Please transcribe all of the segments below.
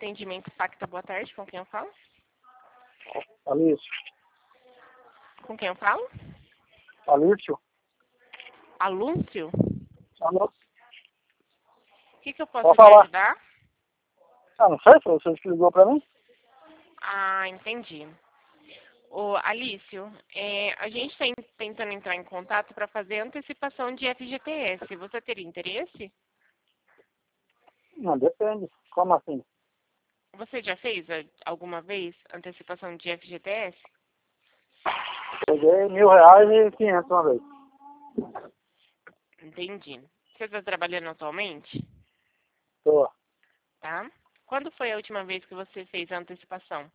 Atendimento Pacta, boa tarde. Com quem eu falo? Alício. Com quem eu falo? Alício. Alúncio? Alô? O que eu posso Pode te falar. ajudar? Ah, não sei, foi você que ligou pra mim? Ah, entendi. Ô, Alício, a gente está tentando entrar em contato para fazer antecipação de FGTS. Você teria interesse? Não, depende. Como assim? Você já fez alguma vez antecipação de FGTS? Peguei R$ 1.000 e 500 uma vez. Entendi. Você está trabalhando atualmente? Tô. Tá? Quando foi a última vez que você fez a antecipação?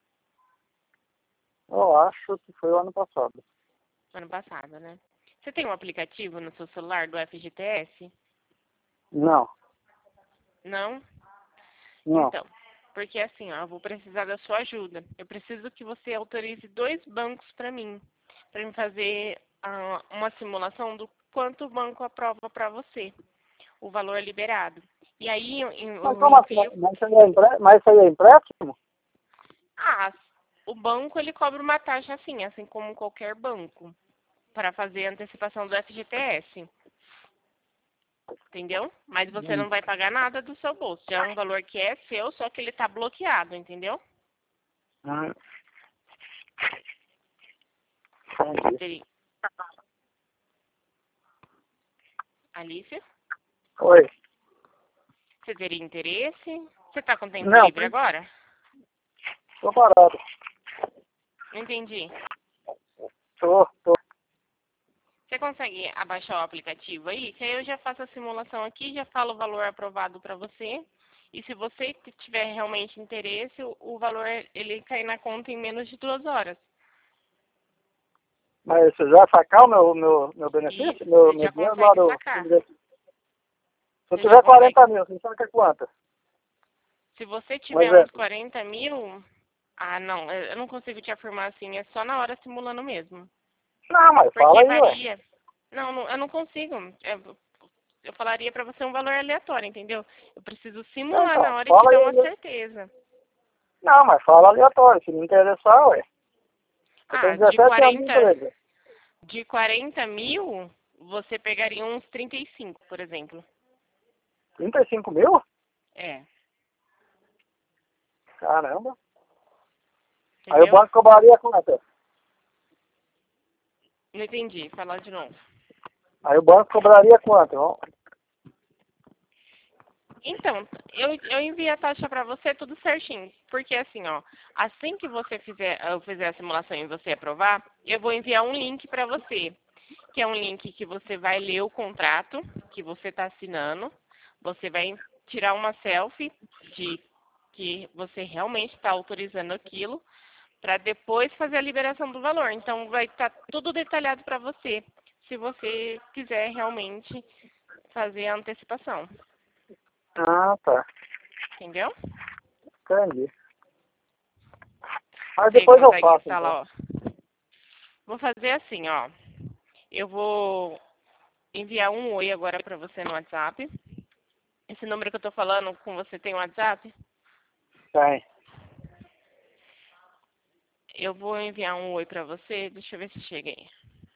Eu acho que foi o ano passado. Ano passado, né? Você tem um aplicativo no seu celular do FGTS? Não, Não? não. Então, porque assim, ó, eu vou precisar da sua ajuda. Eu preciso que você autorize 2 bancos para mim fazer uma simulação do quanto o banco aprova para você, o valor liberado. E aí Mas eu como assim? envio. Mas isso aí é empréstimo? Ah, o banco ele cobra uma taxa assim como qualquer banco, para fazer a antecipação do FGTS. Entendeu? Mas você Hum. não vai pagar nada do seu bolso. Já é um valor que é seu, só que ele está bloqueado, entendeu? Ah, Você entendi. teria... Alice? Oi. Você teria interesse? Você está com tempo Não, livre agora? tô parado. Não entendi. Tô. Você consegue abaixar o aplicativo aí? Que aí eu já faço a simulação aqui, já falo o valor aprovado para você. E se você tiver realmente interesse, o valor ele cai na conta em menos de 2 horas. Mas você já sacar o meu benefício? Isso, Meu, você meu já dinheiro lá consegue do... sacar. Se eu Você já tiver consegue. 40 mil, você saca quanto? Se você Um tiver uns exemplo. 40 mil... Ah, não, eu não consigo te afirmar assim, é só na hora simulando mesmo. Não, mas fala Porque aí, ué. varia. Não, eu não consigo. Eu falaria para você um valor aleatório, entendeu? Eu preciso simular Então, na hora e te fala dar aí. uma certeza. Não, mas fala aleatório. Se me interessar, ué. Eu Ah, tenho 17 anos de empresa. de 40 mil, você pegaria uns 35, por exemplo. 35 mil? É, Caramba. Aí o entendeu? banco cobraria quanto? Não entendi, falar de novo. Aí o banco cobraria quanto? Ó, Então, eu envio a taxa para você tudo certinho. Porque assim, ó, assim que eu fizer a simulação e você aprovar, eu vou enviar um link para você. Que é um link que você vai ler o contrato que você está assinando. Você vai tirar uma selfie de que você realmente está autorizando aquilo, para depois fazer a liberação do valor. Então, vai estar tudo detalhado para você, se você quiser realmente fazer a antecipação. Ah, tá. Entendeu? Entendi. Mas Você depois eu consegue faço, então. instalar, ó. Vou fazer assim, ó. Eu vou enviar um oi agora para você no WhatsApp. Esse número que eu tô falando com você tem WhatsApp? Tem. Eu vou enviar um oi para você. Deixa eu ver se chega aí.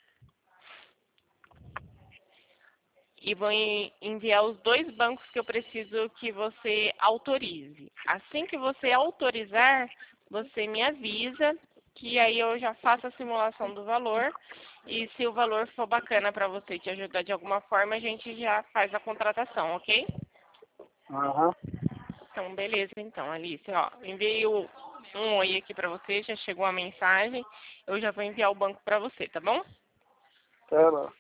E vou enviar os 2 bancos que eu preciso que você autorize. Assim que você autorizar, você me avisa, que aí eu já faço a simulação do valor. E se o valor for bacana para você te ajudar de alguma forma, a gente já faz a contratação, ok? Aham. Então, beleza, então, Alice, ó, enviei um oi aqui para você, já chegou a mensagem. Eu já vou enviar o banco para você, tá bom? Tá bom.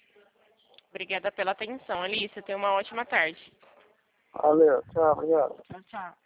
Obrigada pela atenção, Alice. Tenha uma ótima tarde. Valeu. Tchau, obrigado. Tchau, tchau.